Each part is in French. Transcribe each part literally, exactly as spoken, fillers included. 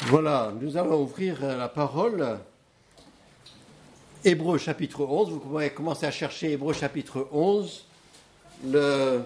Voilà, nous allons ouvrir la parole. Hébreux chapitre onze, vous pouvez commencer à chercher Hébreux chapitre onze. Le,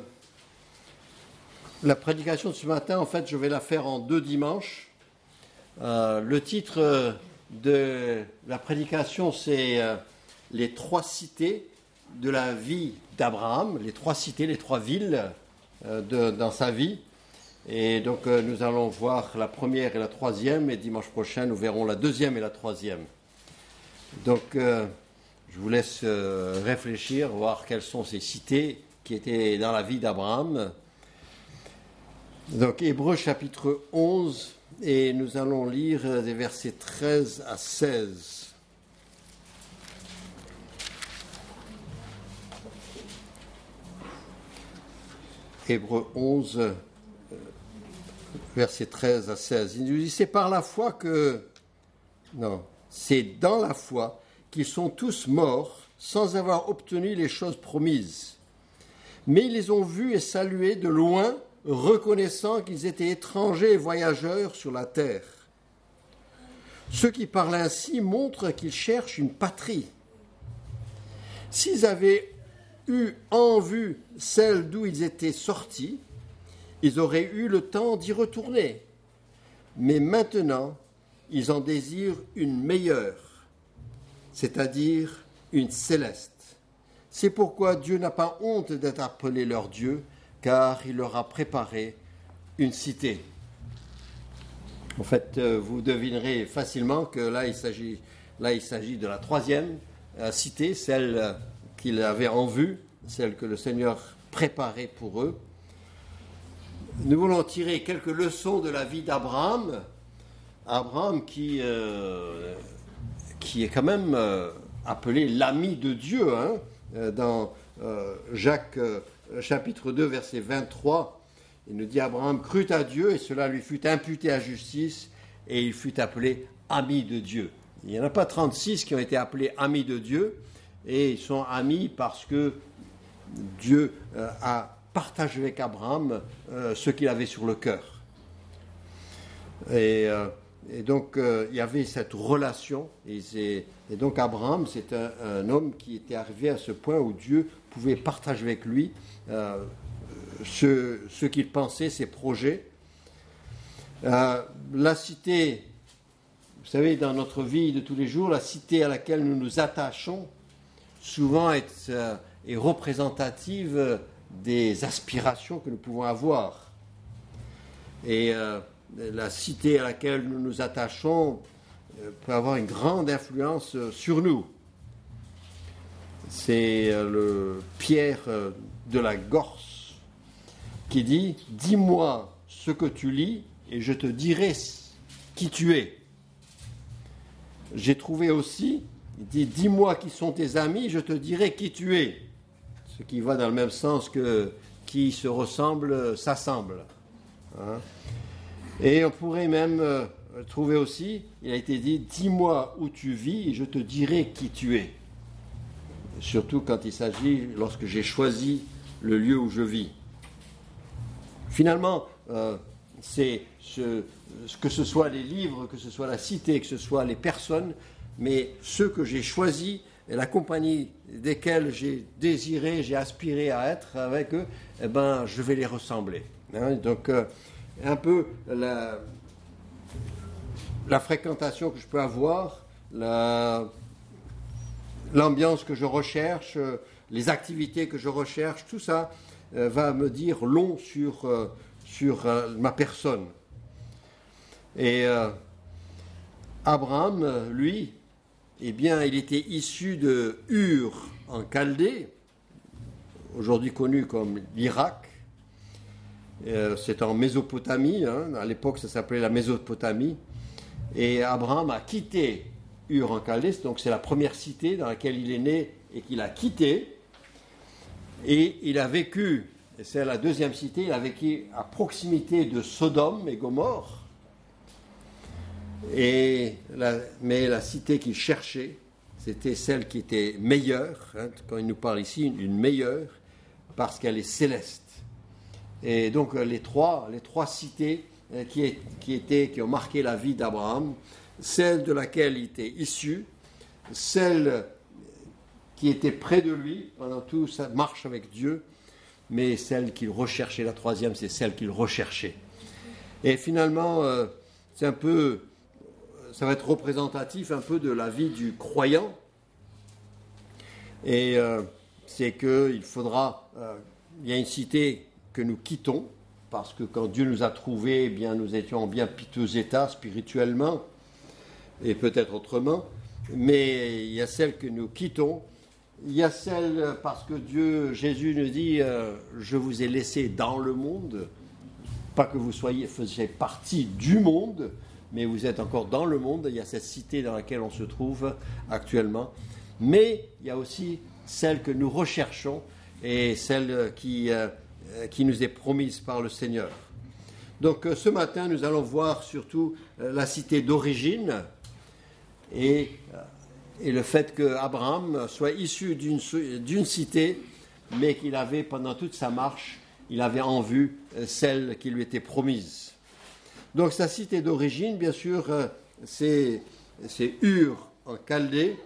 la prédication de ce matin, en fait, je vais la faire en deux dimanches. Euh, le titre de la prédication, c'est euh, les trois cités de la vie d'Abraham, les trois cités, les trois villes euh, de, dans sa vie. Et donc euh, nous allons voir la première et la troisième, et dimanche prochain nous verrons la deuxième et la troisième. Donc euh, je vous laisse euh, réfléchir, voir quelles sont ces cités qui étaient dans la vie d'Abraham. Donc Hébreux chapitre onze, et nous allons lire des versets treize à seize. Hébreux onze, versets treize à seize. Il nous dit, c'est par la foi que... Non, c'est dans la foi qu'ils sont tous morts sans avoir obtenu les choses promises. Mais ils les ont vus et salués de loin, reconnaissant qu'ils étaient étrangers et voyageurs sur la terre. Ceux qui parlent ainsi montrent qu'ils cherchent une patrie. S'ils avaient eu en vue celle d'où ils étaient sortis, ils auraient eu le temps d'y retourner. Mais maintenant, ils en désirent une meilleure, c'est-à-dire une céleste. C'est pourquoi Dieu n'a pas honte d'être appelé leur Dieu, car il leur a préparé une cité. En fait, vous devinerez facilement que là, il s'agit, là, il s'agit de la troisième cité, celle qu'ils avaient en vue, celle que le Seigneur préparait pour eux. Nous voulons tirer quelques leçons de la vie d'Abraham. Abraham qui, euh, qui est quand même euh, appelé l'ami de Dieu. Hein, dans euh, Jacques euh, chapitre deux, verset vingt-trois, il nous dit « Abraham crut à Dieu et cela lui fut imputé à justice et il fut appelé ami de Dieu. » Il n'y en a pas trente-six qui ont été appelés amis de Dieu et ils sont amis parce que Dieu euh, a partage avec Abraham euh, ce qu'il avait sur le cœur. Et, euh, et donc, euh, il y avait cette relation. Et, et donc, Abraham, c'est un, un homme qui était arrivé à ce point où Dieu pouvait partager avec lui euh, ce, ce qu'il pensait, ses projets. Euh, la cité, vous savez, dans notre vie de tous les jours, la cité à laquelle nous nous attachons, souvent est, euh, est représentative euh, des aspirations que nous pouvons avoir. Et euh, la cité à laquelle nous nous attachons euh, peut avoir une grande influence euh, sur nous. C'est euh, le Pierre euh, de la Gorse qui dit « Dis-moi ce que tu lis et je te dirai qui tu es. » J'ai trouvé aussi, il dit « Dis-moi qui sont tes amis, je te dirai qui tu es. » Ce qui va dans le même sens que qui se ressemble s'assemble. Hein. Et on pourrait même euh, trouver aussi, il a été dit, dis-moi où tu vis et je te dirai qui tu es. Surtout quand il s'agit, lorsque j'ai choisi le lieu où je vis. Finalement, euh, c'est ce, que ce soit les livres, que ce soit la cité, que ce soit les personnes, mais ceux que j'ai choisis, et la compagnie desquelles j'ai désiré, j'ai aspiré à être avec eux, eh ben, je vais les ressembler. Hein, donc, euh, un peu la, la fréquentation que je peux avoir, la, l'ambiance que je recherche, euh, les activités que je recherche, tout ça euh, va me dire long sur, euh, sur euh, ma personne. Et euh, Abraham, lui, eh bien, il était issu de Ur en Chaldée, aujourd'hui connu comme l'Irak. Euh, c'est en Mésopotamie, hein, à l'époque ça s'appelait la Mésopotamie. Et Abraham a quitté Ur en Chaldée, donc c'est la première cité dans laquelle il est né et qu'il a quitté. Et il a vécu, et c'est la deuxième cité, il a vécu à proximité de Sodome et Gomorrhe. Et la, mais la cité qu'il cherchait, c'était celle qui était meilleure, hein, quand il nous parle ici, une, une meilleure, parce qu'elle est céleste. Et donc les trois, les trois cités qui, est, qui, était, qui ont marqué la vie d'Abraham, celle de laquelle il était issu, celle qui était près de lui pendant toute sa marche avec Dieu, mais celle qu'il recherchait. La troisième, c'est celle qu'il recherchait. Et finalement, euh, c'est un peu, ça va être représentatif un peu de la vie du croyant. Et euh, c'est qu'il faudra, euh, il y a une cité que nous quittons, parce que quand Dieu nous a trouvés, eh bien, nous étions en bien piteux état spirituellement, et peut-être autrement, mais il y a celle que nous quittons, il y a celle parce que Dieu, Jésus nous dit, euh, je vous ai laissé dans le monde, pas que vous soyez, faisiez partie du monde, mais vous êtes encore dans le monde, il y a cette cité dans laquelle on se trouve actuellement, mais il y a aussi celle que nous recherchons, et celle qui, euh, qui nous est promise par le Seigneur. Donc euh, ce matin, nous allons voir surtout euh, la cité d'origine, et, et le fait qu'Abraham soit issu d'une, d'une cité, mais qu'il avait, pendant toute sa marche, il avait en vue celle qui lui était promise. Donc sa cité d'origine, bien sûr, c'est, c'est Ur en Chaldée.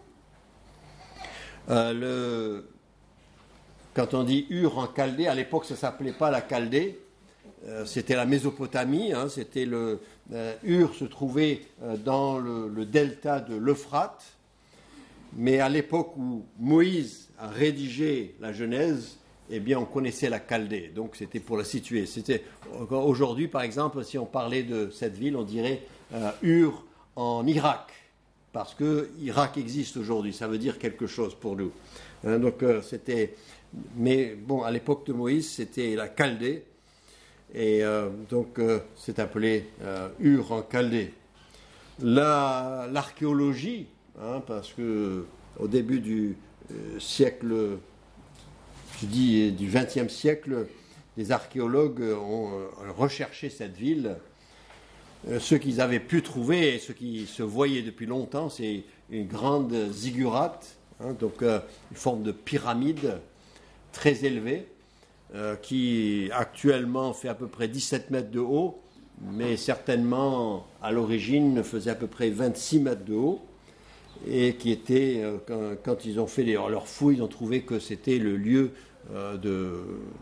Euh, le, quand on dit Ur en Chaldée, à l'époque ça ne s'appelait pas la Chaldée, euh, c'était la Mésopotamie, hein, c'était le, euh, Ur se trouvait euh, dans le, le delta de l'Euphrate, mais à l'époque où Moïse a rédigé la Genèse, eh bien on connaissait la Chaldée, donc c'était pour la situer. C'était, aujourd'hui par exemple, si on parlait de cette ville, on dirait euh, Ur en Irak, parce que Irak existe aujourd'hui, ça veut dire quelque chose pour nous. Hein, donc euh, c'était, mais bon, à l'époque de Moïse, c'était la Chaldée, et euh, donc euh, c'est appelé euh, Ur en Chaldée. La, l'archéologie, hein, parce que au début du euh, siècle, je dis du vingtième siècle, les archéologues ont euh, recherché cette ville. Euh, ce qu'ils avaient pu trouver et ce qui se voyait depuis longtemps, c'est une grande ziggourate, hein, donc euh, une forme de pyramide très élevée, euh, qui actuellement fait à peu près dix-sept mètres de haut, mais certainement à l'origine faisait à peu près vingt-six mètres de haut, et qui était, euh, quand, quand ils ont fait les, leurs fouilles, ils ont trouvé que c'était le lieu euh, de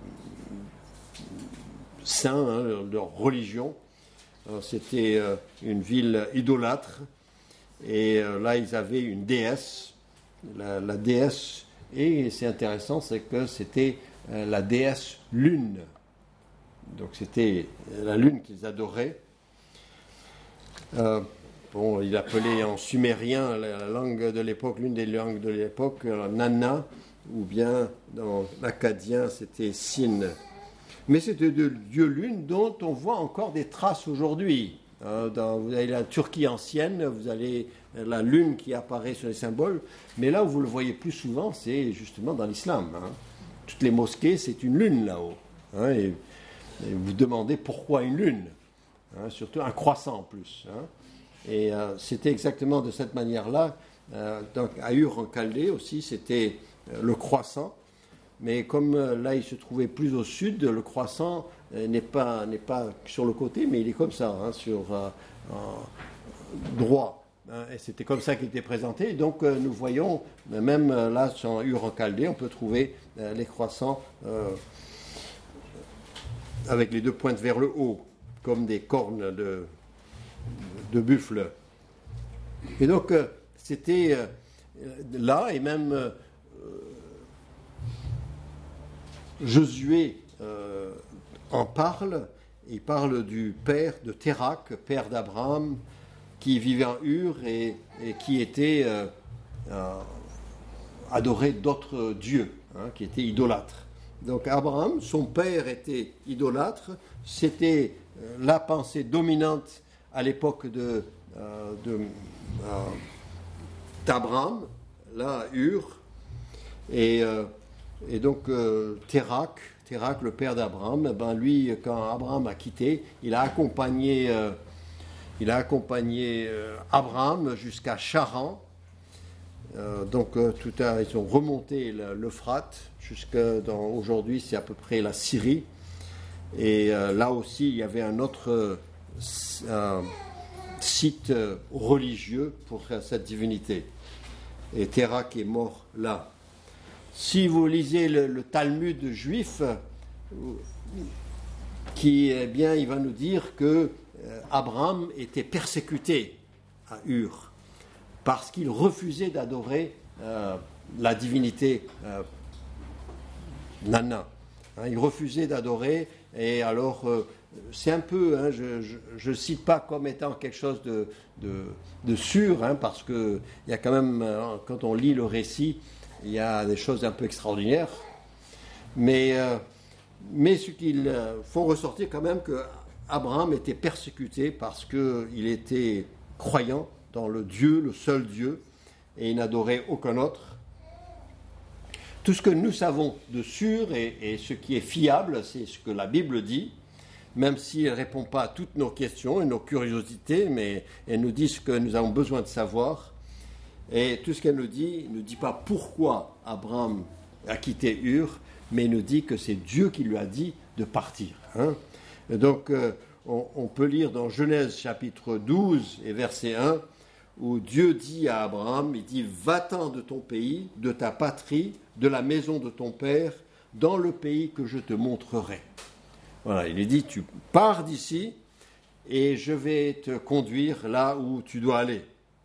saint, hein, de leur religion. Alors, c'était euh, une ville idolâtre, et euh, là ils avaient une déesse, la, la déesse, et c'est intéressant, c'est que c'était euh, la déesse lune. Donc c'était la lune qu'ils adoraient. Euh, bon, il appelait en sumérien la langue de l'époque, l'une des langues de l'époque, Nana, ou bien dans l'akkadien c'était Sin. Mais c'était de dieu lune dont on voit encore des traces aujourd'hui. Euh, dans, vous avez la Turquie ancienne, vous avez la lune qui apparaît sur les symboles, mais là où vous le voyez plus souvent, c'est justement dans l'islam. Hein. Toutes les mosquées, c'est une lune là-haut. Hein, et, et vous demandez pourquoi une lune, hein, surtout un croissant en plus. Hein. Et euh, c'était exactement de cette manière-là. Euh, donc à Ur en Chaldée aussi, c'était euh, le croissant. Mais comme euh, là, il se trouvait plus au sud, le croissant euh, n'est pas, n'est pas sur le côté, mais il est comme ça, hein, sur euh, droit. Hein, et c'était comme ça qu'il était présenté. Donc euh, nous voyons, même euh, là, sur Ur en Chaldée, on peut trouver euh, les croissants euh, avec les deux pointes vers le haut, comme des cornes de, de buffle. Et donc, euh, c'était euh, là, et même... Euh, Josué euh, en parle, il parle du père de Térak, père d'Abraham, qui vivait en Ur et, et qui était euh, euh, adoré d'autres dieux, hein, qui étaient idolâtres. Donc Abraham, son père était idolâtre, c'était euh, la pensée dominante à l'époque de, euh, de, euh, d'Abraham, là, Ur, et... Euh, Et donc, euh, Térak, Térak, le père d'Abraham, ben lui, quand Abraham a quitté, il a accompagné, euh, il a accompagné euh, Abraham jusqu'à Charan. Euh, donc, euh, tout à, ils ont remonté l'Euphrate jusqu'à, dans, aujourd'hui, c'est à peu près la Syrie. Et euh, là aussi, il y avait un autre euh, site religieux pour cette divinité. Et Térak est mort là. Si vous lisez le, le Talmud juif, qui, eh bien, il va nous dire que euh, Abraham était persécuté à Ur parce qu'il refusait d'adorer euh, la divinité euh, Nana. Hein, il refusait d'adorer, et alors euh, c'est un peu, hein, je ne cite pas comme étant quelque chose de, de, de sûr, hein, parce qu'il y a quand même, euh, quand on lit le récit, il y a des choses un peu extraordinaires, mais, euh, mais ce qu'ils euh, font ressortir quand même que Abraham était persécuté parce qu'il était croyant dans le Dieu, le seul Dieu, et il n'adorait aucun autre. Tout ce que nous savons de sûr et, et ce qui est fiable, c'est ce que la Bible dit, même si elle ne répond pas à toutes nos questions et nos curiosités, mais elle nous dit ce que nous avons besoin de savoir. Et tout ce qu'elle nous dit, ne dit pas pourquoi Abraham a quitté Ur, mais il nous dit que c'est Dieu qui lui a dit de partir. Hein. Et donc, euh, on, on peut lire dans Genèse chapitre douze et verset un, où Dieu dit à Abraham, il dit « Va-t'en de ton pays, de ta patrie, de la maison de ton père, dans le pays que je te montrerai. » Voilà, il lui dit « Tu pars d'ici et je vais te conduire là où tu dois aller. »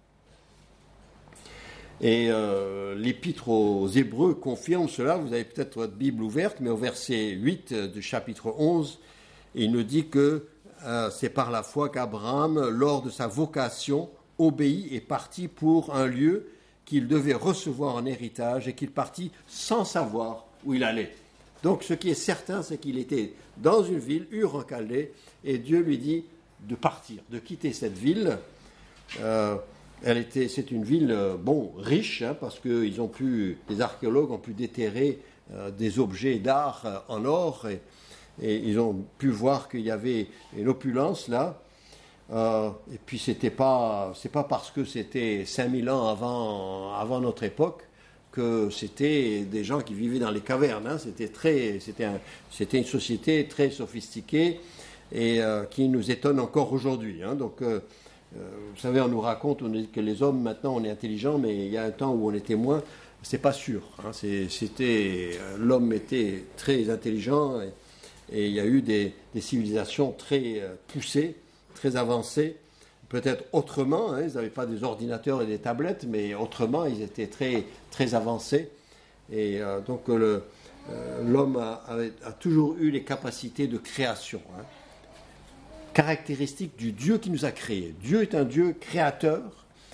Et euh, l'épître aux Hébreux confirme cela. Vous avez peut-être votre Bible ouverte, mais au verset huit du chapitre onze, il nous dit que euh, c'est par la foi qu'Abraham, lors de sa vocation, obéit et partit pour un lieu qu'il devait recevoir en héritage, et qu'il partit sans savoir où il allait. Donc ce qui est certain, c'est qu'il était dans une ville, Ur en Chaldée, et Dieu lui dit de partir, de quitter cette ville. Euh, Elle était, c'est une ville, bon, riche, hein, parce que ils ont pu, les archéologues ont pu déterrer euh, des objets d'art euh, en or, et, et ils ont pu voir qu'il y avait une opulence là. Euh, et puis c'était pas, c'est pas parce que c'était cinq mille ans avant, avant notre époque que c'était des gens qui vivaient dans les cavernes. Hein. C'était très, c'était, un, c'était une société très sophistiquée et euh, qui nous étonne encore aujourd'hui. Hein. Donc euh, Euh, vous savez, on nous raconte on dit que les hommes, maintenant, on est intelligents, mais il y a un temps où on était moins. C'est pas sûr. Hein. C'est, c'était, l'homme était très intelligent et, et il y a eu des, des civilisations très euh, poussées, très avancées. Peut-être autrement, hein. Ils n'avaient pas des ordinateurs et des tablettes, mais autrement, ils étaient très, très avancés. Et euh, donc, le, euh, l'homme a, a, a toujours eu les capacités de création. Hein. Caractéristique du Dieu qui nous a créés. Dieu est un Dieu créateur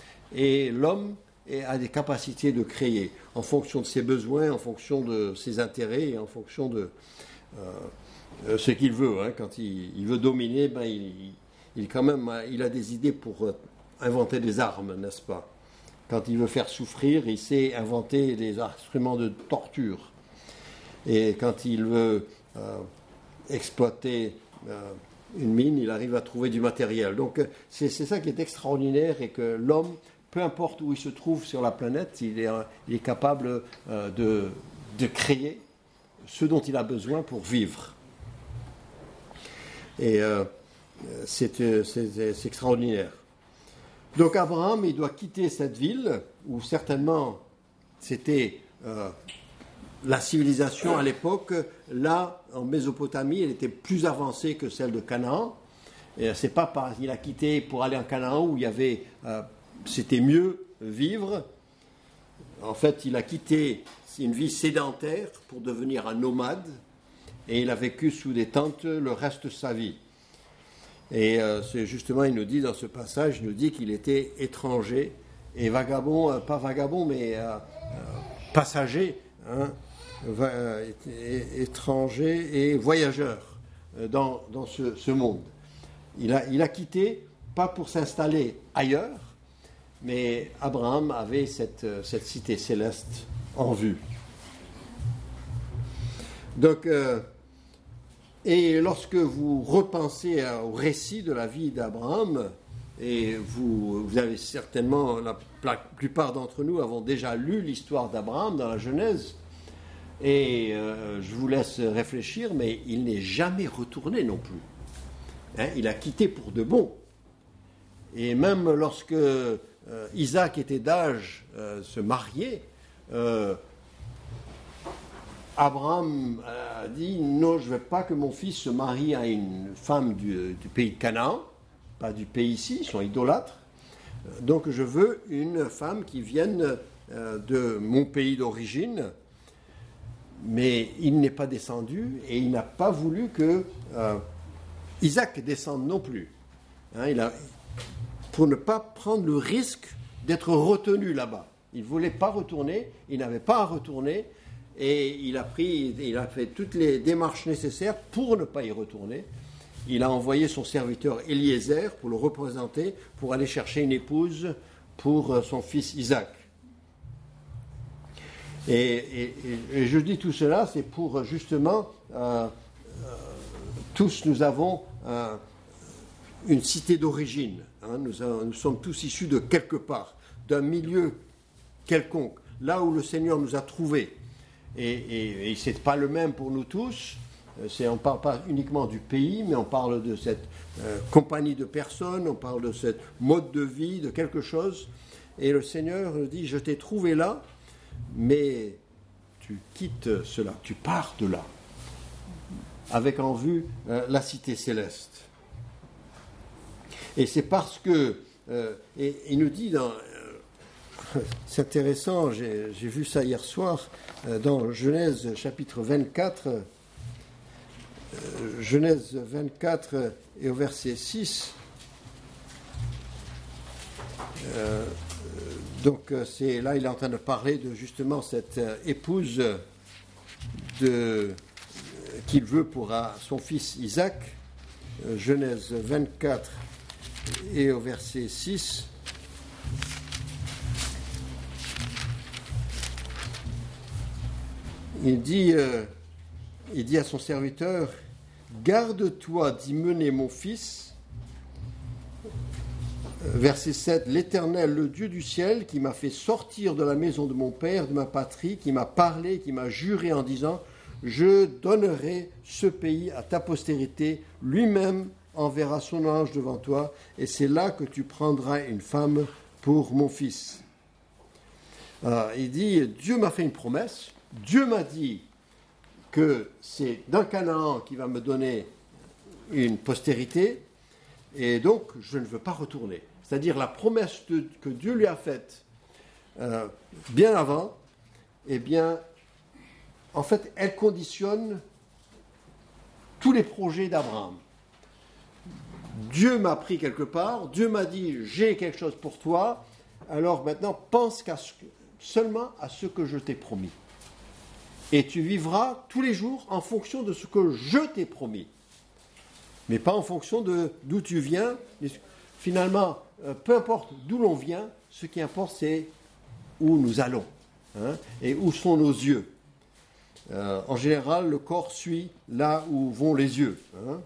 et l'homme a des capacités de créer en fonction de ses besoins, en fonction de ses intérêts et en fonction de euh, ce qu'il veut. Hein. Quand il, il veut dominer, ben il, il, quand même, il a des idées pour inventer des armes, n'est-ce pas? Quand il veut faire souffrir, il sait inventer des instruments de torture. Et quand il veut euh, exploiter euh, une mine, il arrive à trouver du matériel. Donc c'est, c'est ça qui est extraordinaire, et que l'homme, peu importe où il se trouve sur la planète, il est, il est capable euh, de, de créer ce dont il a besoin pour vivre. Et euh, c'est, c'est, c'est extraordinaire. Donc Abraham, il doit quitter cette ville, où certainement c'était... Euh, la civilisation à l'époque, là, en Mésopotamie, elle était plus avancée que celle de Canaan. Et c'est pas parce qu'il a quitté pour aller en Canaan où il y avait, euh, c'était mieux vivre. En fait, il a quitté une vie sédentaire pour devenir un nomade, et il a vécu sous des tentes le reste de sa vie. Et euh, c'est justement, il nous dit dans ce passage, il nous dit qu'il était étranger et vagabond, euh, pas vagabond, mais euh, euh, passager, hein, étranger et voyageur dans, dans ce, ce monde. Il a, il a quitté, pas pour s'installer ailleurs, mais Abraham avait cette, cette cité céleste en vue. Donc, euh, et lorsque vous repensez au récit de la vie d'Abraham, et vous, vous avez certainement, la, la plupart d'entre nous avons déjà lu l'histoire d'Abraham dans la Genèse. Et euh, je vous laisse réfléchir, mais il n'est jamais retourné non plus. Hein, il a quitté pour de bon. Et même lorsque euh, Isaac était d'âge euh, se marier, euh, Abraham a dit « Non, je ne veux pas que mon fils se marie à une femme du, du pays de Canaan, pas du pays ici, ils sont idolâtres. Donc je veux une femme qui vienne euh, de mon pays d'origine. » Mais il n'est pas descendu et il n'a pas voulu que euh, Isaac descende non plus. Hein, il a, pour ne pas prendre le risque d'être retenu là-bas. Il ne voulait pas retourner, il n'avait pas à retourner et il a pris, il a fait toutes les démarches nécessaires pour ne pas y retourner. Il a envoyé son serviteur Eliezer pour le représenter, pour aller chercher une épouse pour son fils Isaac. Et, et, et je dis tout cela, c'est pour justement, euh, euh, tous nous avons euh, une cité d'origine. Hein, nous, avons, nous sommes tous issus de quelque part, d'un milieu quelconque, là où le Seigneur nous a trouvés. Et, et, et ce n'est pas le même pour nous tous. C'est, on ne parle pas uniquement du pays, mais on parle de cette euh, compagnie de personnes, on parle de ce mode de vie, de quelque chose. Et le Seigneur dit, je t'ai trouvé là, mais tu quittes cela, tu pars de là, avec en vue euh, la cité céleste. Et c'est parce que, euh, et il nous dit, dans, euh, c'est intéressant, j'ai, j'ai vu ça hier soir, euh, dans Genèse chapitre vingt-quatre, euh, Genèse vingt-quatre et au verset six, euh, donc c'est, là il est en train de parler de justement cette euh, épouse de, qu'il veut pour uh, son fils Isaac, euh, Genèse vingt-quatre et au verset six. Il dit, euh, il dit à son serviteur, « Garde-toi d'y mener mon fils. » Verset sept, « L'Éternel, le Dieu du ciel, qui m'a fait sortir de la maison de mon père, de ma patrie, qui m'a parlé, qui m'a juré en disant, je donnerai ce pays à ta postérité, lui-même enverra son ange devant toi, et c'est là que tu prendras une femme pour mon fils. » Alors, il dit, Dieu m'a fait une promesse, Dieu m'a dit que c'est d'un Canaan qui va me donner une postérité, et donc je ne veux pas retourner. C'est-à-dire la promesse de, que Dieu lui a faite euh, bien avant, eh bien, en fait, elle conditionne tous les projets d'Abraham. Dieu m'a pris quelque part, Dieu m'a dit, j'ai quelque chose pour toi, alors maintenant pense qu'à ce, seulement à ce que je t'ai promis. Et tu vivras tous les jours en fonction de ce que je t'ai promis. Mais pas en fonction de d'où tu viens. Finalement, euh, peu importe d'où l'on vient, ce qui importe, c'est où nous allons, hein, et où sont nos yeux. Euh, en général, le corps suit là où vont les yeux. Hein.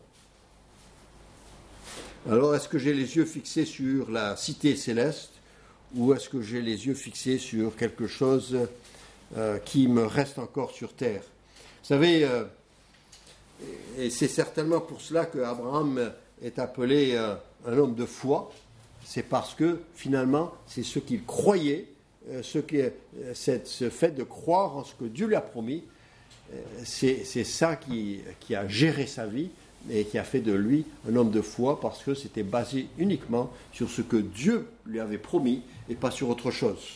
Alors, est-ce que j'ai les yeux fixés sur la cité céleste, ou est-ce que j'ai les yeux fixés sur quelque chose euh, qui me reste encore sur terre? Vous savez, euh, et c'est certainement pour cela qu'Abraham est appelé euh, un homme de foi. C'est parce que, finalement, c'est ce qu'il croyait, euh, ce, qui, euh, c'est, ce fait de croire en ce que Dieu lui a promis, euh, c'est, c'est ça qui, qui a géré sa vie et qui a fait de lui un homme de foi, parce que c'était basé uniquement sur ce que Dieu lui avait promis et pas sur autre chose.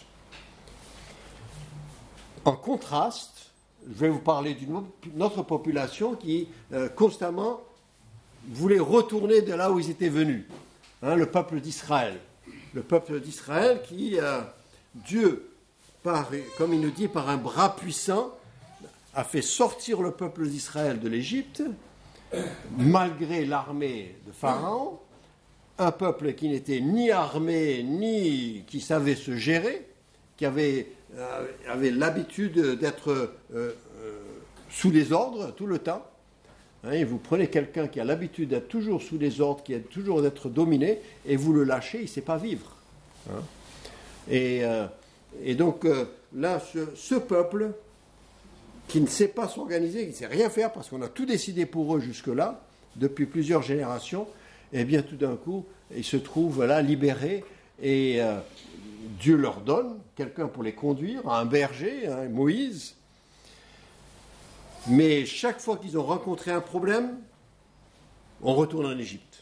En contraste, je vais vous parler d'une autre population qui euh, constamment voulait retourner de là où ils étaient venus, hein, le peuple d'Israël. Le peuple d'Israël qui, euh, Dieu, par, comme il nous dit, par un bras puissant, a fait sortir le peuple d'Israël de l'Égypte, malgré l'armée de Pharaon, un peuple qui n'était ni armé, ni qui savait se gérer, qui avait, euh, avait l'habitude d'être euh, euh, sous les ordres tout le temps. Hein, et vous prenez quelqu'un qui a l'habitude d'être toujours sous les ordres, qui a toujours d'être dominé, et vous le lâchez, il ne sait pas vivre. Hein. Et, euh, et donc euh, là, ce, ce peuple qui ne sait pas s'organiser, qui ne sait rien faire, parce qu'on a tout décidé pour eux jusque-là, depuis plusieurs générations, et bien tout d'un coup, ils se trouvent là libérés, et euh, Dieu leur donne quelqu'un pour les conduire, un berger, hein, Moïse. Mais chaque fois qu'ils ont rencontré un problème, on retourne en Égypte.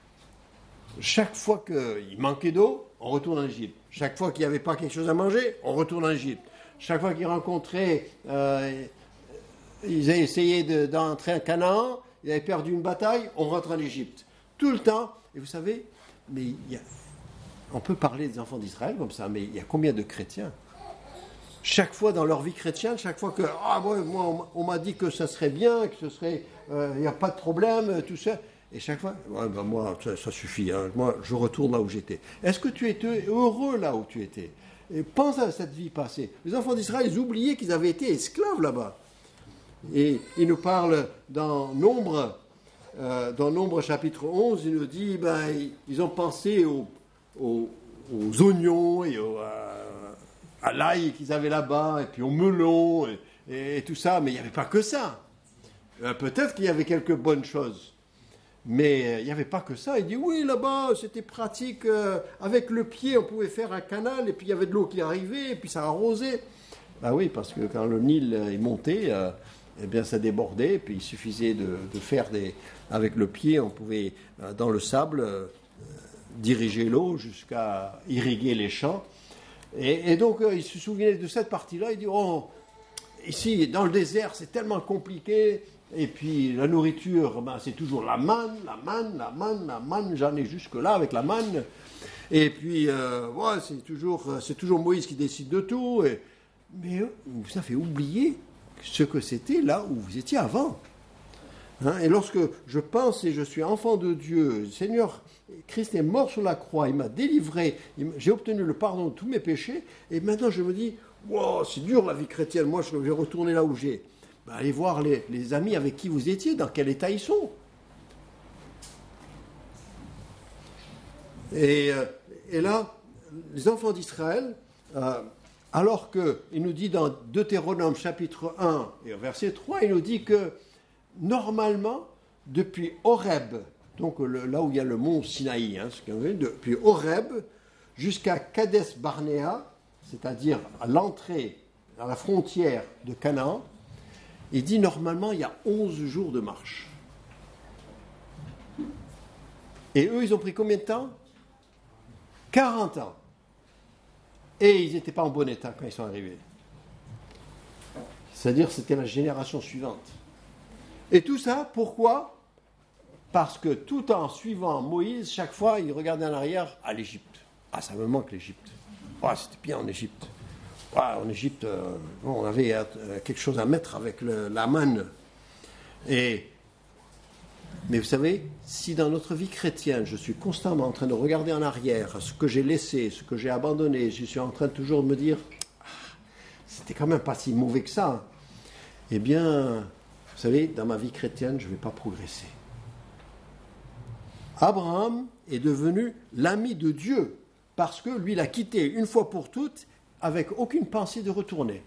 Chaque fois qu'il manquait d'eau, on retourne en Égypte. Chaque fois qu'il n'y avait pas quelque chose à manger, on retourne en Égypte. Chaque fois qu'ils rencontraient, euh, ils avaient essayé de, d'entrer en Canaan, ils avaient perdu une bataille, on rentre en Égypte. Tout le temps. Et vous savez, mais il y a, on peut parler des enfants d'Israël comme ça, mais il y a combien de chrétiens? Chaque fois dans leur vie chrétienne, chaque fois que ah ouais, moi on m'a dit que ça serait bien, que ce serait, euh, il n'y a pas de problème, tout ça. Et chaque fois, ouais, ben moi ça, ça suffit. Hein, moi je retourne là où j'étais. Est-ce que tu étais heureux là où tu étais? Et pense à cette vie passée. Les enfants d'Israël, ils oubliaient qu'ils avaient été esclaves là-bas. Et il nous parle dans Nombre, euh, dans Nombre chapitre onze, il nous dit, ben ils ont pensé aux, aux, aux oignons et aux euh, à l'ail qu'ils avaient là-bas, et puis au melon, et, et, et tout ça, mais il n'y avait pas que ça. Euh, peut-être qu'il y avait quelques bonnes choses, mais euh, il n'y avait pas que ça. Il dit, oui, là-bas, c'était pratique, euh, avec le pied, on pouvait faire un canal, et puis il y avait de l'eau qui arrivait, et puis ça arrosait. Ben oui, parce que quand le Nil est monté, euh, eh bien ça débordait, et puis il suffisait de, de faire des... Avec le pied, on pouvait, euh, dans le sable, euh, diriger l'eau jusqu'à irriguer les champs. Et, et donc, euh, il se souvenait de cette partie-là. Il dit, oh, ici, dans le désert, c'est tellement compliqué. Et puis, la nourriture, ben, c'est toujours la manne, la manne, la manne, la manne. J'en ai jusque-là avec la manne. Et puis, euh, ouais, c'est toujours, c'est toujours Moïse qui décide de tout. Et, mais euh, ça fait oublier ce que c'était là où vous étiez avant. Hein, et lorsque je pense et je suis enfant de Dieu, Seigneur, Christ est mort sur la croix, il m'a délivré, j'ai obtenu le pardon de tous mes péchés, et maintenant je me dis, wow, c'est dur la vie chrétienne, moi je vais retourner là où j'ai. Ben, allez voir les, les amis avec qui vous étiez, dans quel état ils sont. Et, et là, les enfants d'Israël, euh, alors qu'il nous dit dans Deutéronome chapitre un et verset trois, il nous dit que normalement, depuis Horeb, donc le, là où il y a le mont Sinaï, hein, depuis Horeb jusqu'à Kades Barnéa, c'est-à-dire à l'entrée, à la frontière de Canaan, il dit normalement il y a onze jours de marche. Et eux, ils ont pris combien de temps? quarante ans. Et ils n'étaient pas en bon état quand ils sont arrivés. C'est-à-dire que c'était la génération suivante. Et tout ça, pourquoi? Parce que tout en suivant Moïse, chaque fois, il regardait en arrière à l'Égypte. Ah, ça me manque l'Égypte. Ah, c'était bien en Égypte. Ah, en Égypte, euh, on avait euh, quelque chose à mettre avec le, la manne. Et, mais vous savez, si dans notre vie chrétienne, je suis constamment en train de regarder en arrière ce que j'ai laissé, ce que j'ai abandonné, je suis en train de toujours de me dire, ah, c'était quand même pas si mauvais que ça. Eh bien... Vous savez, dans ma vie chrétienne, je ne vais pas progresser. Abraham est devenu l'ami de Dieu parce que lui l'a quitté une fois pour toutes avec aucune pensée de retourner.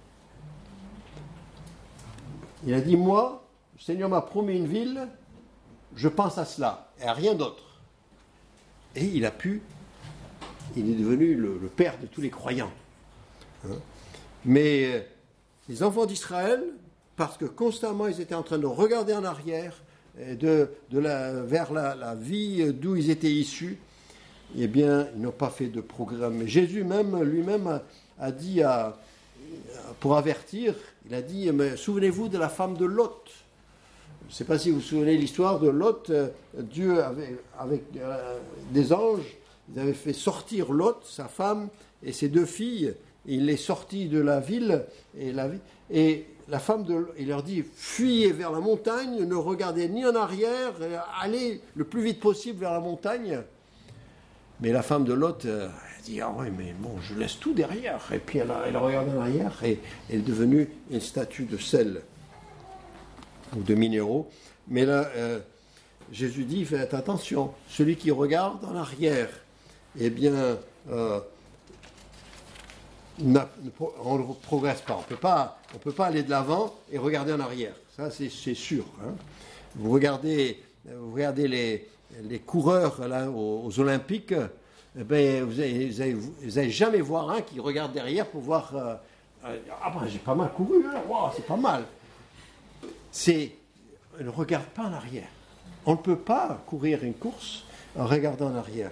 Il a dit, moi, le Seigneur m'a promis une ville, je pense à cela et à rien d'autre. Et il a pu, il est devenu le, le père de tous les croyants. Hein? Mais les enfants d'Israël, parce que constamment ils étaient en train de regarder en arrière, de, de la, vers la, la vie d'où ils étaient issus, eh bien, ils n'ont pas fait de programme. Mais Jésus même, lui-même a, a dit, à, pour avertir, il a dit, mais souvenez-vous de la femme de Lot. Je ne sais pas si vous vous souvenez l'histoire de Lot. Dieu avait, avec euh, des anges, ils avaient fait sortir Lot, sa femme, et ses deux filles. Il les sortit de la ville, et la vie... Et la femme, de, il leur dit, fuyez vers la montagne, ne regardez ni en arrière, allez le plus vite possible vers la montagne. Mais la femme de Lot, euh, elle dit, ah ouais, mais bon, je laisse tout derrière. Et puis elle, elle regarde en arrière et elle est devenue une statue de sel ou de minéraux. Mais là, euh, Jésus dit, faites attention, celui qui regarde en arrière, eh bien, euh, on ne progresse pas. On peut pas, on peut pas aller de l'avant et regarder en arrière. Ça, c'est, c'est sûr. Hein. Vous regardez, vous regardez les, les coureurs là, aux, aux Olympiques, eh ben, vous n'allez jamais voir un qui regarde derrière pour voir. Euh, euh, ah ben, j'ai pas mal couru, hein. Wow, c'est pas mal. C'est, ne regarde pas en arrière. On ne peut pas courir une course en regardant en arrière.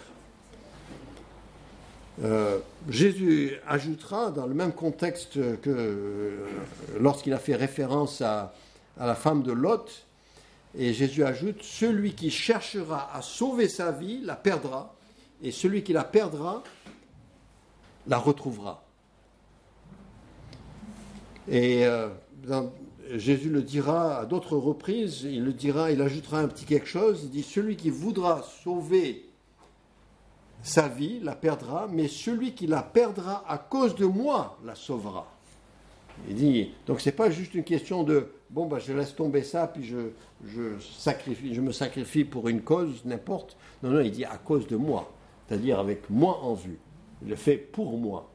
Euh, Jésus ajoutera dans le même contexte que euh, lorsqu'il a fait référence à, à la femme de Lot, et Jésus ajoute, celui qui cherchera à sauver sa vie la perdra, et celui qui la perdra la retrouvera. Et euh, dans, Jésus le dira à d'autres reprises, il le dira, il ajoutera un petit quelque chose, il dit, celui qui voudra sauver sa vie la perdra, mais celui qui la perdra à cause de moi la sauvera. Il dit, donc c'est pas juste une question de, bon ben je laisse tomber ça, puis je, je, sacrifie, je me sacrifie pour une cause, n'importe. Non, non, il dit à cause de moi, c'est-à-dire avec moi en vue. Je le fais pour moi.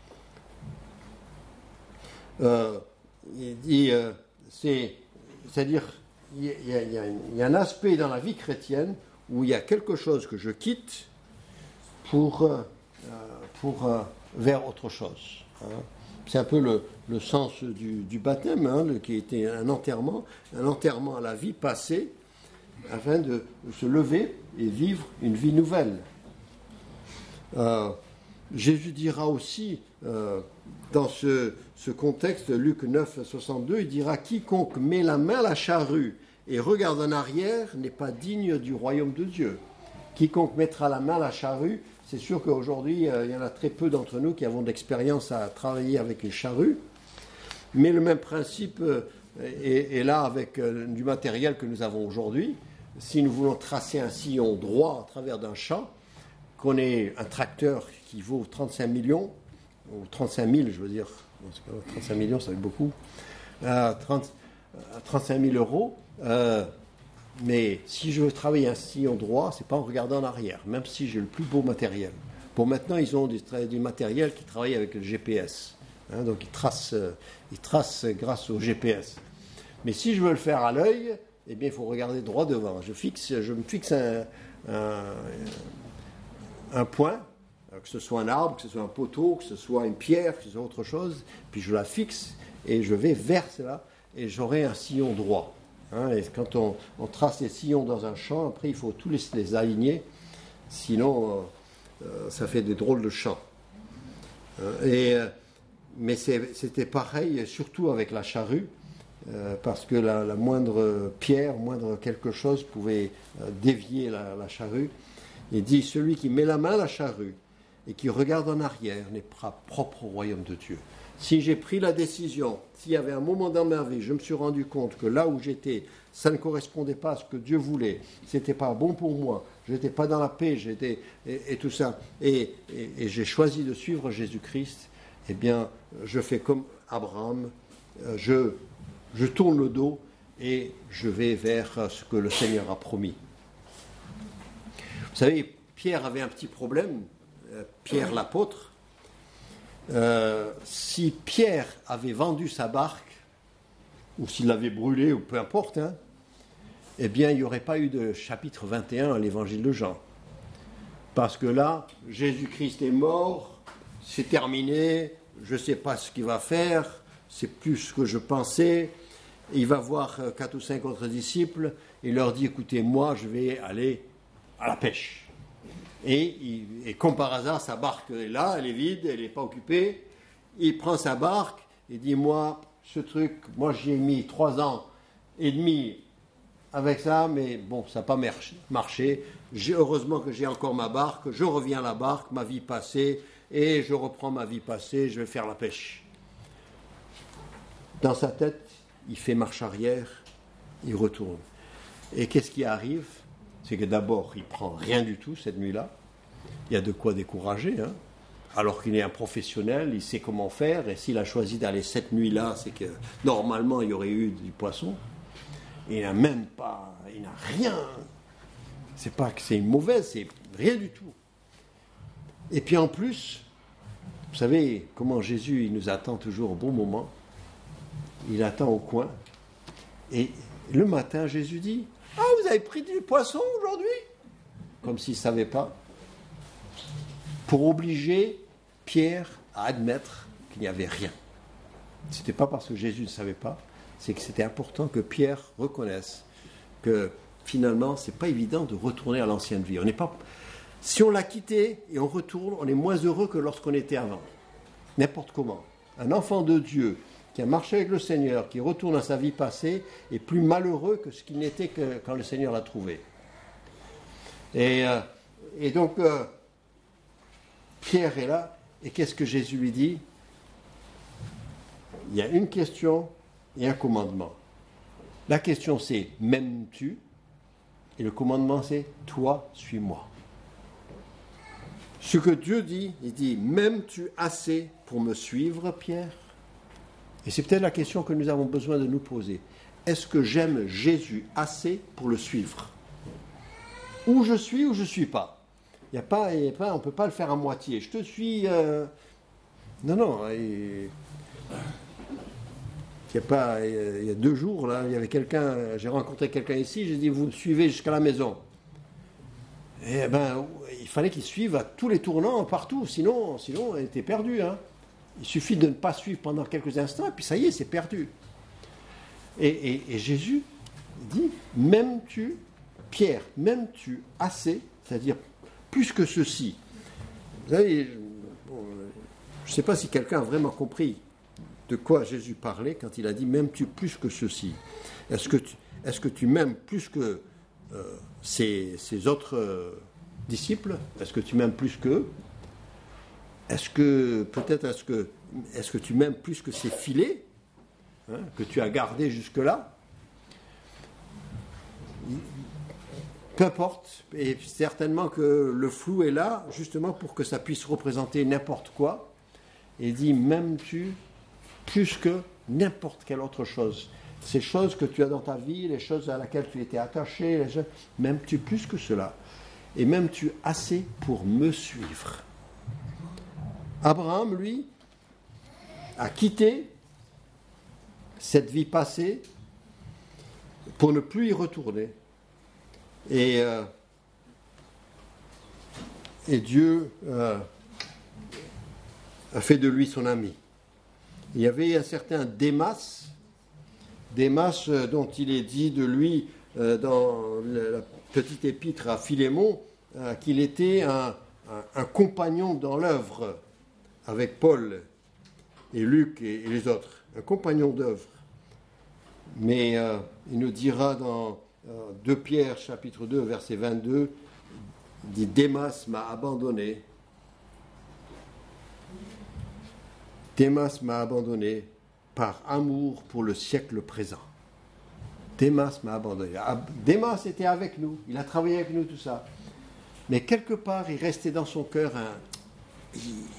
Euh, il dit, euh, c'est, c'est-à-dire, il y, a, il, y a, il y a un aspect dans la vie chrétienne où il y a quelque chose que je quitte pour, euh, pour euh, vers autre chose. Hein. C'est un peu le, le sens du, du baptême, hein, le, qui était un enterrement, un enterrement à la vie passée, afin de, de se lever et vivre une vie nouvelle. Euh, Jésus dira aussi, euh, dans ce, ce contexte, Luc neuf, soixante-deux, il dira « Quiconque met la main à la charrue et regarde en arrière n'est pas digne du royaume de Dieu. » Quiconque mettra la main à la charrue, c'est sûr qu'aujourd'hui, euh, il y en a très peu d'entre nous qui avons d'expérience à travailler avec les charrues, mais le même principe euh, est, est là avec euh, du matériel que nous avons aujourd'hui. Si nous voulons tracer un sillon droit à travers d'un champ, qu'on ait un tracteur qui vaut trente-cinq millions, ou trente-cinq mille, je veux dire, trente-cinq millions, ça fait beaucoup, euh, trente, trente-cinq mille euros, euh, mais si je veux travailler un sillon droit, c'est pas en regardant en arrière, même si j'ai le plus beau matériel. Pour maintenant, ils ont du, du matériel qui travaille avec le G P S, hein, donc ils tracent, euh, ils tracent grâce au G P S. Mais si je veux le faire à l'œil, eh bien, il faut regarder droit devant. Je fixe, je me fixe un, un, un point, que ce soit un arbre, que ce soit un poteau, que ce soit une pierre, que ce soit autre chose, puis je la fixe et je vais vers cela et j'aurai un sillon droit. Hein, et quand on, on trace les sillons dans un champ, après il faut tous les, les aligner, sinon euh, euh, ça fait des drôles de champs. Euh, et, euh, mais c'est, c'était pareil, surtout avec la charrue, euh, parce que la, la moindre pierre, moindre quelque chose pouvait euh, dévier la, la charrue. Il dit, celui qui met la main à la charrue et qui regarde en arrière n'est pas propre au royaume de Dieu. Si j'ai pris la décision, s'il y avait un moment dans ma vie, je me suis rendu compte que là où j'étais, ça ne correspondait pas à ce que Dieu voulait, c'était pas bon pour moi, je n'étais pas dans la paix, j'étais et, et tout ça, et, et, et j'ai choisi de suivre Jésus-Christ, eh bien, je fais comme Abraham, je, je tourne le dos et je vais vers ce que le Seigneur a promis. Vous savez, Pierre avait un petit problème, Pierre l'apôtre. Euh, si Pierre avait vendu sa barque, ou s'il l'avait brûlée, ou peu importe, hein, eh bien, il n'y aurait pas eu de chapitre vingt et un à l'évangile de Jean. Parce que là, Jésus-Christ est mort, c'est terminé, je ne sais pas ce qu'il va faire, c'est plus ce que je pensais. Il va voir quatre ou cinq autres disciples et leur dit, écoutez, moi, je vais aller à la pêche. Et, il, et comme par hasard, sa barque est là, elle est vide, elle n'est pas occupée. Il prend sa barque et dit, moi, ce truc, moi j'y ai mis trois ans et demi avec ça, mais bon, ça n'a pas marché. J'ai, heureusement que j'ai encore ma barque, je reviens à la barque, ma vie passée, et je reprends ma vie passée, je vais faire la pêche. Dans sa tête, il fait marche arrière, il retourne. Et qu'est-ce qui arrive ? C'est que d'abord, il ne prend rien du tout cette nuit-là. Il y a de quoi décourager. Hein. Alors qu'il est un professionnel, il sait comment faire. Et s'il a choisi d'aller cette nuit-là, c'est que normalement, il y aurait eu du poisson. Et il n'a même pas... Il n'a rien. C'est pas que c'est une mauvaise, c'est rien du tout. Et puis en plus, Vous savez comment Jésus il nous attend toujours au bon moment. Il attend au coin. Et le matin, Jésus dit, « Ah, vous avez pris du poisson aujourd'hui ?» Comme s'il ne savait pas. Pour obliger Pierre à admettre qu'il n'y avait rien. Ce n'était pas parce que Jésus ne savait pas, c'est que c'était important que Pierre reconnaisse que finalement, ce n'est pas évident de retourner à l'ancienne vie. On n'est pas... Si on l'a quitté et on retourne, on est moins heureux que lorsqu'on était avant. N'importe comment. Un enfant de Dieu qui a marché avec le Seigneur, qui retourne à sa vie passée, est plus malheureux que ce qu'il n'était que quand le Seigneur l'a trouvé. Et, euh, et donc, euh, Pierre est là, et qu'est-ce que Jésus lui dit ? Il y a une question et un commandement. La question c'est « m'aimes-tu » et le commandement c'est « toi, suis-moi ». Ce que Dieu dit, il dit « m'aimes-tu assez pour me suivre, Pierre ?» Et c'est peut-être la question que nous avons besoin de nous poser. Est-ce que j'aime Jésus assez pour le suivre ? Où je suis, où je ne suis pas. Il y a pas, il y a pas, on ne peut pas le faire à moitié. Je te suis... Euh... Non, non. Et... Il y a pas, il y a deux jours, là, il y avait quelqu'un, j'ai rencontré quelqu'un ici, j'ai dit, vous me suivez jusqu'à la maison. Et ben, il fallait qu'il suive à tous les tournants, partout, sinon, sinon, elle était perdue. Hein. Il suffit de ne pas suivre pendant quelques instants, et puis ça y est, c'est perdu. Et, et, et Jésus dit, m'aimes-tu, Pierre, m'aimes-tu assez, c'est-à-dire plus que ceci. Vous savez, bon, je ne sais pas si quelqu'un a vraiment compris de quoi Jésus parlait quand il a dit « m'aimes-tu plus que ceci » ? Est-ce que tu, est-ce que tu m'aimes plus que euh, ces, ces autres euh, disciples ? Est-ce que tu m'aimes plus qu'eux ? Est-ce que, peut-être, est-ce que, est-ce que tu m'aimes plus que ces filets hein, que tu as gardés jusque-là ? Peu importe, et certainement que le flou est là, justement pour que ça puisse représenter n'importe quoi. Et il dit « m'aimes-tu » plus que n'importe quelle autre chose. Ces choses que tu as dans ta vie, les choses à laquelle tu étais attaché, les choses, m'aimes-tu plus que cela ? Et m'aimes-tu assez pour me suivre ? Abraham, lui, a quitté cette vie passée pour ne plus y retourner. Et, euh, et Dieu euh, a fait de lui son ami. Il y avait un certain Démas, Démas euh, dont il est dit de lui euh, dans la petite épître à Philémon euh, qu'il était un, un, un compagnon dans l'œuvre avec Paul et Luc et, et les autres, un compagnon d'œuvre. Mais euh, il nous dira dans euh, deux Pierre chapitre deux verset vingt-deux, il dit Démas m'a abandonné. Démas m'a abandonné par amour pour le siècle présent. Démas m'a abandonné. Démas était avec nous, il a travaillé avec nous, tout ça. Mais quelque part, il restait dans son cœur un,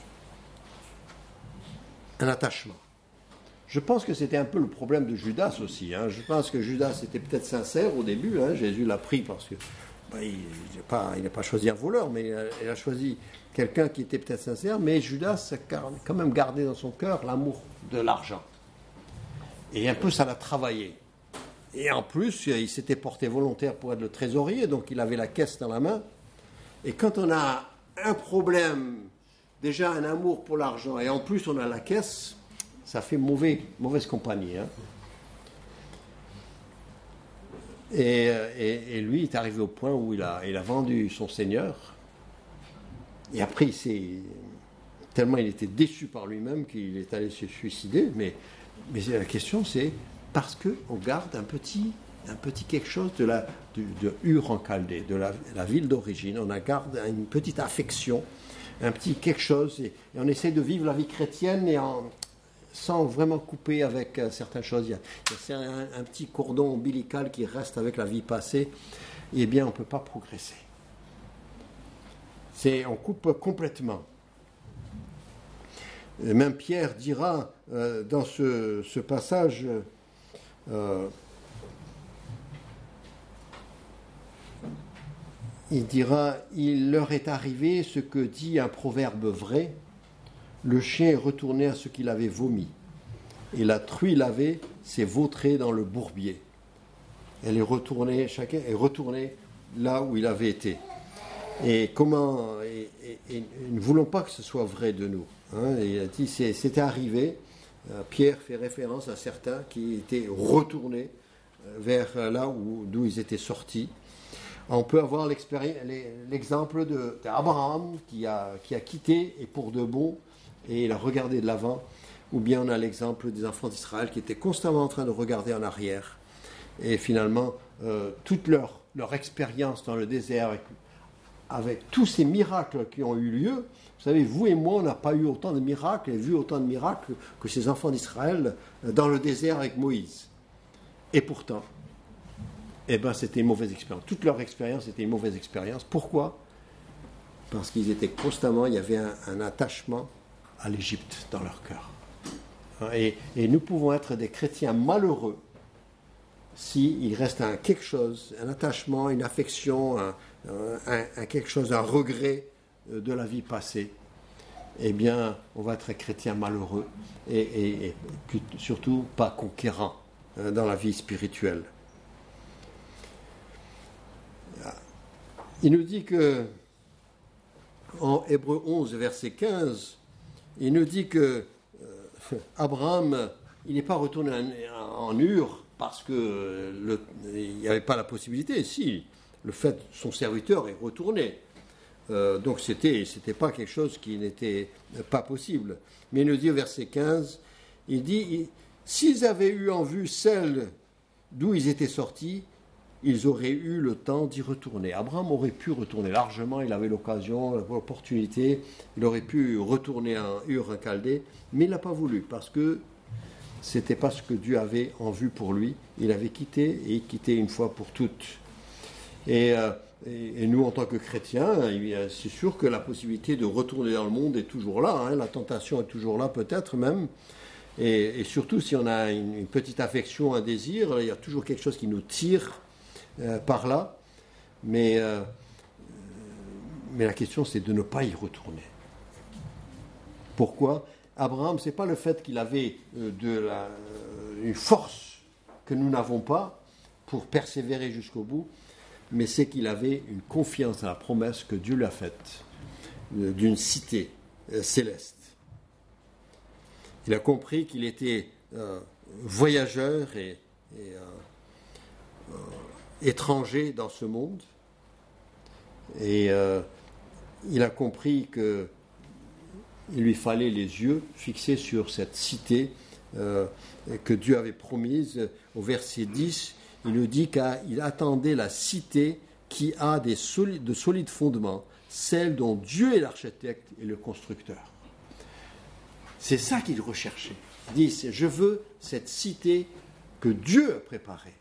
un attachement. Je pense que c'était un peu le problème de Judas aussi. Hein. Je pense que Judas était peut-être sincère au début. Hein. Jésus l'a pris parce que ben, il n'a pas, pas choisi un voleur, mais il a, il a choisi quelqu'un qui était peut-être sincère. Mais Judas a quand même gardé dans son cœur l'amour de l'argent. Et un peu, ça l'a travaillé. Et en plus, il s'était porté volontaire pour être le trésorier, donc il avait la caisse dans la main. Et quand on a un problème, déjà un amour pour l'argent, et en plus on a la caisse, ça fait mauvais, mauvaise compagnie. Hein. Et, et, et lui est arrivé au point où il a, il a vendu son Seigneur. Et après, il s'est, tellement il était déçu par lui-même qu'il est allé se suicider. Mais, mais la question, c'est parce qu'on garde un petit, un petit quelque chose de, la, de, de Ur en Chaldée, de la, la ville d'origine. On a garde une petite affection, un petit quelque chose. Et, et on essaie de vivre la vie chrétienne et en... sans vraiment couper avec euh, certaines choses. Il y a, il y a un, un petit cordon ombilical qui reste avec la vie passée, eh bien, on ne peut pas progresser. C'est, on coupe complètement. Et même Pierre dira euh, dans ce, ce passage, euh, il dira, il leur est arrivé ce que dit un proverbe vrai, le chien est retourné à ce qu'il avait vomi, et la truie lavée s'est vautrée dans le bourbier. Elle est retournée, chacun est retourné là où il avait été. Et comment et, et, et nous ne voulons pas que ce soit vrai de nous. Hein. Il a dit, c'est, c'était arrivé. Euh, Pierre fait référence à certains qui étaient retournés euh, vers là où, d'où ils étaient sortis. On peut avoir l'exemple de, d'Abraham qui a, qui a quitté et pour de bon, et il a regardé de l'avant. Ou bien on a l'exemple des enfants d'Israël qui étaient constamment en train de regarder en arrière. Et finalement, euh, toute leur, leur expérience dans le désert, avec, avec tous ces miracles qui ont eu lieu, vous savez, vous et moi, on n'a pas eu autant de miracles et vu autant de miracles que ces enfants d'Israël dans le désert avec Moïse. Et pourtant, eh ben, c'était une mauvaise expérience. Toute leur expérience était une mauvaise expérience. Pourquoi ? Parce qu'ils étaient constamment, il y avait un, un attachement à l'Égypte dans leur cœur. Et, et nous pouvons être des chrétiens malheureux s'il reste un quelque chose, un attachement, une affection, un, un, un quelque chose, un regret de la vie passée. Eh bien, on va être un chrétien malheureux et, et, et surtout pas conquérant dans la vie spirituelle. Il nous dit que, en Hébreux onze, verset quinze, il nous dit que euh, Abraham, il n'est pas retourné en, en Ur parce qu'il n'y avait pas la possibilité. Si, le fait, son serviteur est retourné. Euh, donc c'était, c'était pas quelque chose qui n'était pas possible. Mais il nous dit au verset quinze, il dit, s'ils avaient eu en vue celle d'où ils étaient sortis, ils auraient eu le temps d'y retourner. Abraham aurait pu retourner largement, il avait l'occasion, l'opportunité, il aurait pu retourner en Ur, en Chaldée, mais il n'a pas voulu, parce que c'était pas ce que Dieu avait en vue pour lui. Il avait quitté, et quitté une fois pour toutes. Et, euh, et, et nous, en tant que chrétiens, c'est sûr que la possibilité de retourner dans le monde est toujours là, hein, la tentation est toujours là, peut-être même, et, et surtout si on a une, une petite affection, un désir, il y a toujours quelque chose qui nous tire Euh, par là, mais, euh, mais la question c'est de ne pas y retourner. Pourquoi ? Abraham, ce n'est pas le fait qu'il avait euh, de la, euh, une force que nous n'avons pas pour persévérer jusqu'au bout, mais c'est qu'il avait une confiance à la promesse que Dieu lui a faite euh, d'une cité euh, céleste. Il a compris qu'il était euh, voyageur et, et euh, euh, étranger dans ce monde, et euh, il a compris que il lui fallait les yeux fixés sur cette cité euh, que Dieu avait promise. Au verset dix, il nous dit qu'il attendait la cité qui a des solides, de solides fondements, celle dont Dieu est l'architecte et le constructeur. C'est ça qu'il recherchait. Il dit, je veux cette cité que Dieu a préparée,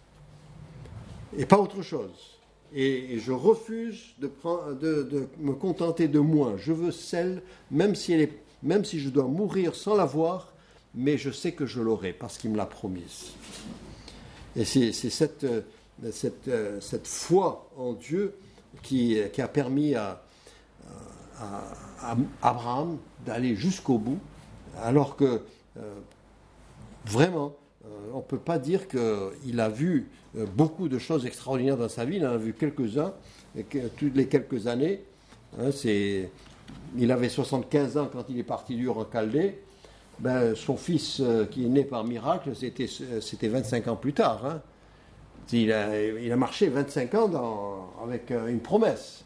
et pas autre chose. Et, et je refuse de, prendre, de, de me contenter de moins. Je veux celle, même si, elle est, même si je dois mourir sans la voir, mais je sais que je l'aurai, parce qu'il me l'a promise. Et c'est, c'est cette, cette, cette foi en Dieu qui, qui a permis à, à, à Abraham d'aller jusqu'au bout, alors que, euh, vraiment, on ne peut pas dire qu'il a vu beaucoup de choses extraordinaires dans sa vie. Il en a vu quelques-uns, toutes les quelques années. Hein, c'est, il avait soixante-quinze ans quand il est parti d'Ur en Chaldée. Ben, son fils qui est né par miracle, c'était, c'était vingt-cinq ans plus tard. Hein. Il, a, il a marché vingt-cinq ans dans, avec une promesse.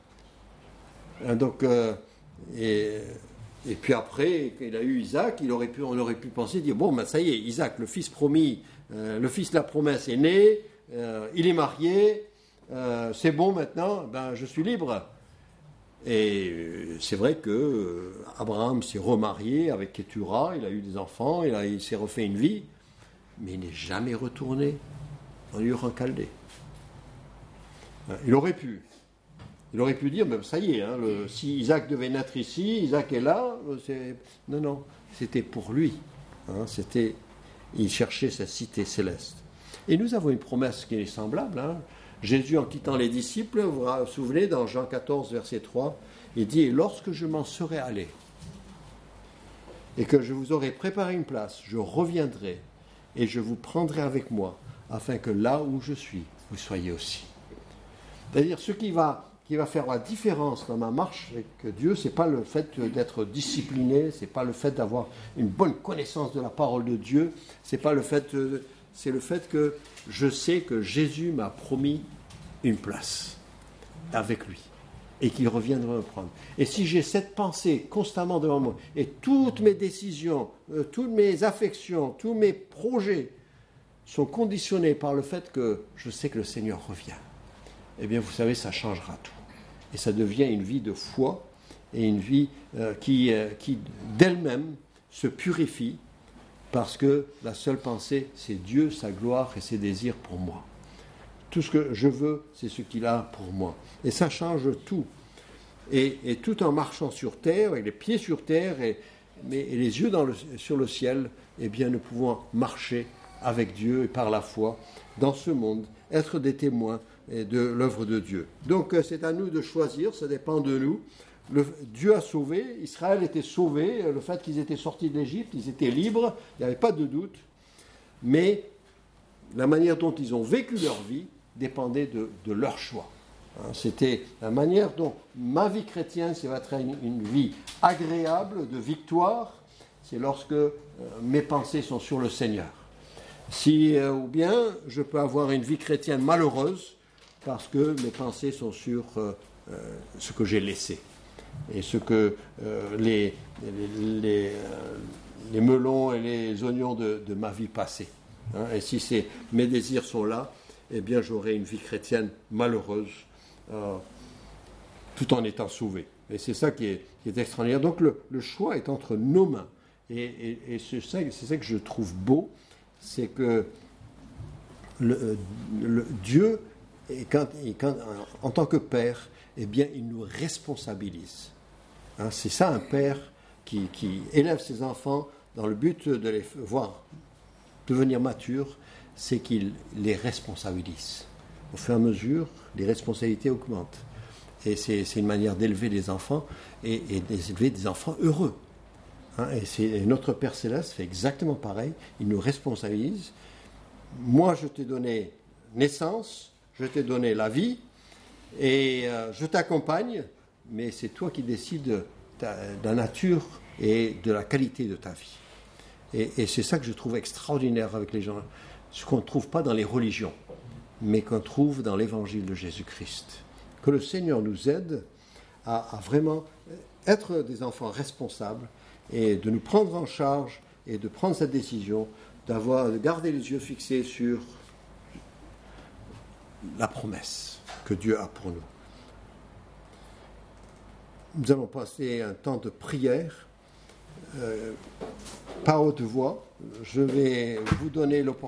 Donc, euh, et... Et puis après, quand il a eu Isaac, il aurait pu, on aurait pu penser, dire, bon, ben ça y est, Isaac, le fils promis, euh, le fils de la promesse est né, euh, il est marié, euh, c'est bon maintenant, ben je suis libre. Et c'est vrai que euh, Abraham s'est remarié avec Ketura, il a eu des enfants, il, a, il s'est refait une vie, mais il n'est jamais retourné en Ur en Chaldée. Il aurait pu. Il aurait pu dire, mais ça y est, hein, le, si Isaac devait naître ici, Isaac est là. C'est... Non, non, c'était pour lui. Hein, c'était, il cherchait sa cité céleste. Et nous avons une promesse qui est semblable. Hein. Jésus, en quittant les disciples, vous vous souvenez, dans Jean quatorze, verset trois, il dit, « Et lorsque je m'en serai allé, et que je vous aurai préparé une place, je reviendrai et je vous prendrai avec moi, afin que là où je suis, vous soyez aussi. C'est-à-dire, ce qui va, qui va faire la différence dans ma marche avec Dieu, ce n'est pas le fait d'être discipliné, ce n'est pas le fait d'avoir une bonne connaissance de la parole de Dieu, c'est pas le fait, c'est le fait que je sais que Jésus m'a promis une place avec lui et qu'il reviendra me prendre. Et si j'ai cette pensée constamment devant moi, et toutes mes décisions, euh, toutes mes affections, tous mes projets sont conditionnés par le fait que je sais que le Seigneur revient, eh bien vous savez, ça changera tout. Et ça devient une vie de foi et une vie euh, qui, euh, qui d'elle-même se purifie parce que la seule pensée, c'est Dieu, sa gloire et ses désirs pour moi. Tout ce que je veux, c'est ce qu'il a pour moi. Et ça change tout. Et, et tout en marchant sur terre, avec les pieds sur terre et, mais, et les yeux dans le, sur le ciel, eh bien nous pouvons marcher avec Dieu et par la foi dans ce monde, être des témoins de l'œuvre de Dieu. Donc c'est à nous de choisir, ça dépend de nous. Le, Dieu a sauvé, Israël était sauvé, le fait qu'ils étaient sortis de l'Égypte, ils étaient libres, il n'y avait pas de doute, mais la manière dont ils ont vécu leur vie dépendait de, de leur choix. Hein, c'était la manière dont ma vie chrétienne, ça va être une, une vie agréable, de victoire, c'est lorsque euh, mes pensées sont sur le Seigneur. Si, euh, ou bien, je peux avoir une vie chrétienne malheureuse, parce que mes pensées sont sur euh, euh, ce que j'ai laissé. Et ce que euh, les, les, les, euh, les melons et les oignons de, de ma vie passée. Hein. Et si c'est, mes désirs sont là, eh bien j'aurai une vie chrétienne malheureuse, euh, tout en étant sauvé. Et c'est ça qui est, qui est extraordinaire. Donc le, le choix est entre nos mains. Et, et, et c'est, ça, c'est ça que je trouve beau, c'est que le, le, Dieu, et quand, et quand, en tant que Père, eh bien, il nous responsabilise. Hein, c'est ça un père qui, qui élève ses enfants dans le but de les voir devenir matures, c'est qu'il les responsabilise. Au fur et à mesure, les responsabilités augmentent. Et c'est, c'est une manière d'élever les enfants et, et d'élever des enfants heureux. Hein, et, c'est, et notre Père Céleste fait exactement pareil. Il nous responsabilise. Moi, je t'ai donné naissance, je t'ai donné la vie, et euh, je t'accompagne, mais c'est toi qui décides de, ta, de la nature et de la qualité de ta vie. Et, et c'est ça que je trouve extraordinaire avec les gens, ce qu'on ne trouve pas dans les religions, mais qu'on trouve dans l'évangile de Jésus-Christ. Que le Seigneur nous aide à, à vraiment être des enfants responsables et de nous prendre en charge et de prendre cette décision, d'avoir, de garder les yeux fixés sur la promesse que Dieu a pour nous. Nous allons passer un temps de prière euh, par haute voix. Je vais vous donner l'opportunité